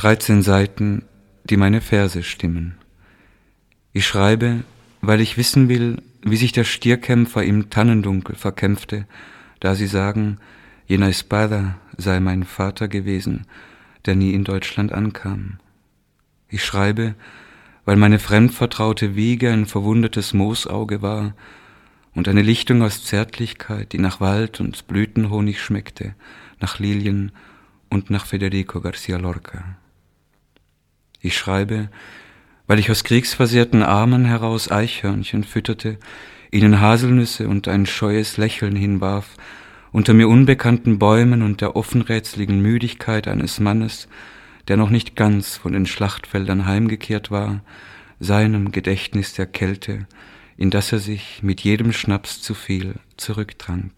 13 Seiten, die meine Verse stimmen. Ich schreibe, weil ich wissen will, wie sich der Stierkämpfer im Tannendunkel verkämpfte, da sie sagen, jener Espada sei mein Vater gewesen, der nie in Deutschland ankam. Ich schreibe, weil meine fremdvertraute Wiege ein verwundetes Moosauge war und eine Lichtung aus Zärtlichkeit, die nach Wald und Blütenhonig schmeckte, nach Lilien und nach Federico García Lorca. Ich schreibe, weil ich aus kriegsversehrten Armen heraus Eichhörnchen fütterte, ihnen Haselnüsse und ein scheues Lächeln hinwarf, unter mir unbekannten Bäumen und der offenrätseligen Müdigkeit eines Mannes, der noch nicht ganz von den Schlachtfeldern heimgekehrt war, seinem Gedächtnis der Kälte, in das er sich mit jedem Schnaps zu viel zurücktrank.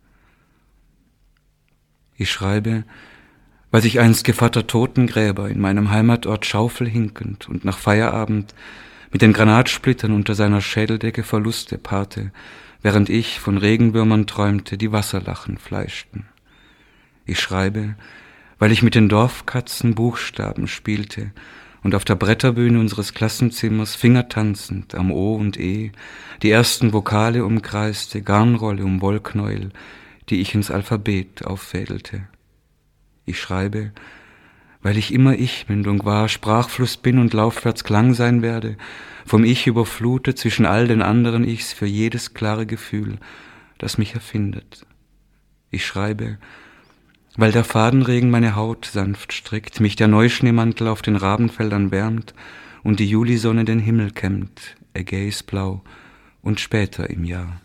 Ich schreibe, weil sich einst Gevatter Totengräber in meinem Heimatort schaufelhinkend und nach Feierabend mit den Granatsplittern unter seiner Schädeldecke Verluste paarte, während ich von Regenwürmern träumte, die Wasserlachen fleischten. Ich schreibe, weil ich mit den Dorfkatzen Buchstaben spielte und auf der Bretterbühne unseres Klassenzimmers fingertanzend am O und E die ersten Vokale umkreiste, Garnrolle um Wollknäuel, die ich ins Alphabet auffädelte. Ich schreibe, weil ich immer Ich-Mündung war, Sprachfluss bin und laufwärts Klang sein werde, vom Ich überflutet zwischen all den anderen Ichs für jedes klare Gefühl, das mich erfindet. Ich schreibe, weil der Fadenregen meine Haut sanft strickt, mich der Neuschneemantel auf den Rabenfeldern wärmt und die Julisonne den Himmel kämmt, ägäisblau und später im Jahr.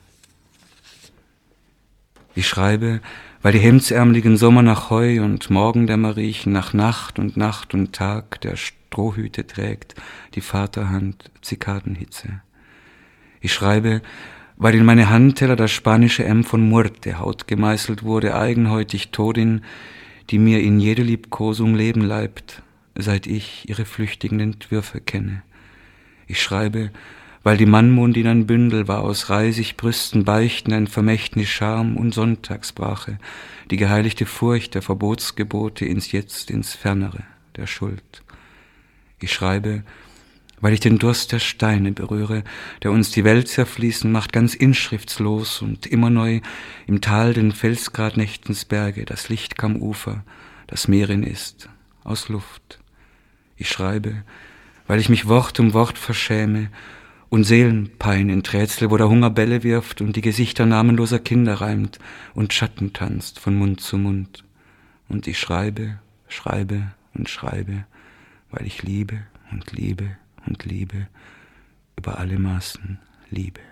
Ich schreibe, weil die hemdsärmeligen Sommer nach Heu und Morgendämmerriechen, nach Nacht und Tag der Strohhüte trägt, die Vaterhand Zikadenhitze. Ich schreibe, weil in meine Handteller das spanische M von Muerte Haut gemeißelt wurde, eigenhäutig Todin, die mir in jede Liebkosung Leben leibt, seit ich ihre flüchtigen Entwürfe kenne. Ich schreibe, weil die Mannmund in ein Bündel war aus Reisigbrüsten, Beichten, ein Vermächtnis Scham und Sonntagsbrache, die geheiligte Furcht der Verbotsgebote ins Jetzt, ins Fernere der Schuld. Ich schreibe, weil ich den Durst der Steine berühre, der uns die Welt zerfließen macht, ganz inschriftslos und immer neu im Tal den Felsgradnächtens Berge, das Licht kam Ufer, das Meerin ist, aus Luft. Ich schreibe, weil ich mich Wort um Wort verschäme und Seelenpein in Rätsel, wo der Hunger Bälle wirft und die Gesichter namenloser Kinder reimt und Schatten tanzt von Mund zu Mund. Und ich schreibe, schreibe und schreibe, weil ich liebe und liebe und liebe, über alle Maßen liebe.